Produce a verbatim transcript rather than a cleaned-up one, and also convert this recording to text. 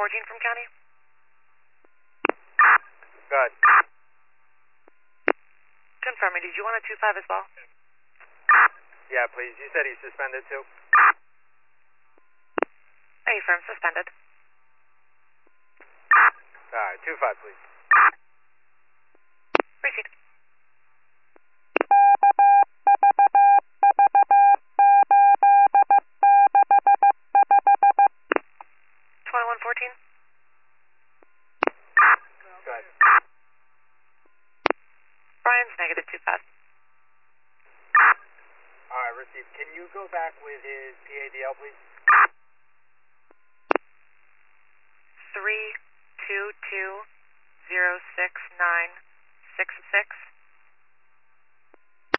fourteen from county. Go ahead. Confirming, did you want a two five as well? Yeah, please. You said he's suspended too? Are you firm suspended? Alright, two five, please. Proceed. twenty-one fourteen. Go ahead. Brian's negative two five. Alright, received. Can you go back with his P A D L, please? Three two two zero six nine six six.